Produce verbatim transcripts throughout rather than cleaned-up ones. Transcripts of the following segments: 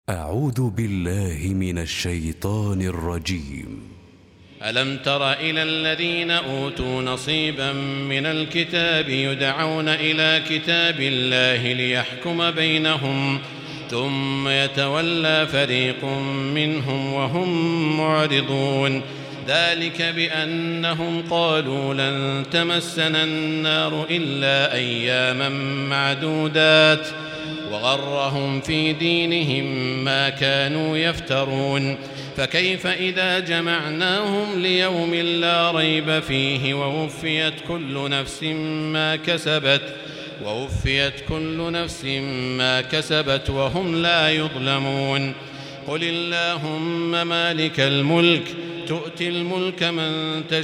أعوذ بالله من الشيطان الرجيم. ألم تر إلى الذين أوتوا نصيبا من الكتاب يدعون إلى كتاب الله ليحكم بينهم ثم يتولى فريق منهم وهم معرضون. ذلك بأنهم قالوا لن تمسنا النار إلا أياما معدودات وغرهم في دينهم ما كانوا يفترون. فكيف إذا جمعناهم ليوم لا ريب فيه ووفيت كل نفس ما كسبت ووفيت كل نفس ما كسبت وهم لا يظلمون. قل اللهم مالك الملك تؤتي الملك من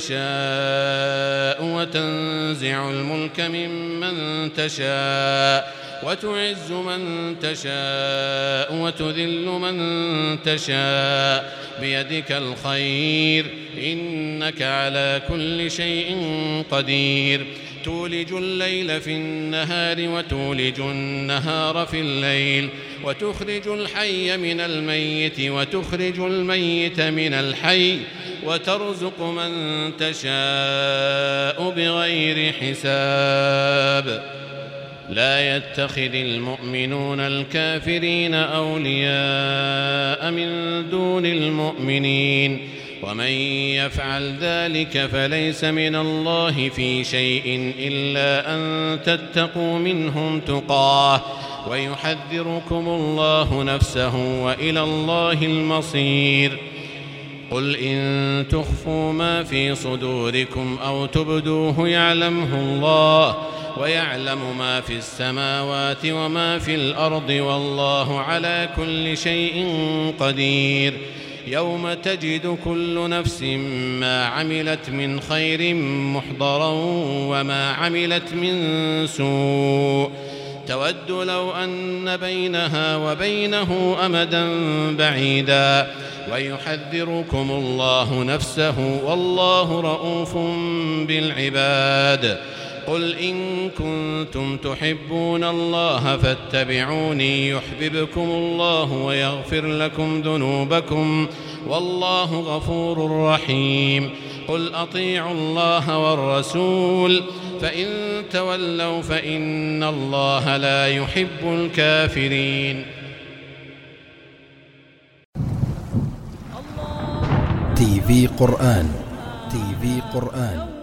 تشاء وتنزع الملك ممن تشاء وتعز من تشاء وتذل من تشاء بيدك الخير إنك على كل شيء قدير. تولج الليل في النهار وتولج النهار في الليل وتخرج الحي من الميت وتخرج الميت من الحي وترزق من تشاء بغير حساب. لا يتخذ المؤمنون الكافرين أولياء من دون المؤمنين ومن يفعل ذلك فليس من الله في شيء إلا أن تتقوا منهم تقاه ويحذركم الله نفسه وإلى الله المصير. قل إن تخفوا ما في صدوركم أو تبدوه يعلمه الله ويعلم ما في السماوات وما في الأرض والله على كل شيء قدير. يوم تجد كل نفس ما عملت من خير محضرا وما عملت من سوء تود لو أن بينها وبينه أمدا بعيدا ويحذركم الله نفسه والله رؤوف بالعباد. قل إن كنتم تحبون الله فاتبعوني يحببكم الله ويغفر لكم ذنوبكم والله غفور رحيم. قل أطيعوا الله والرسول فإن تولوا فإن الله لا يحب الكافرين. تي في قرآن تي في قرآن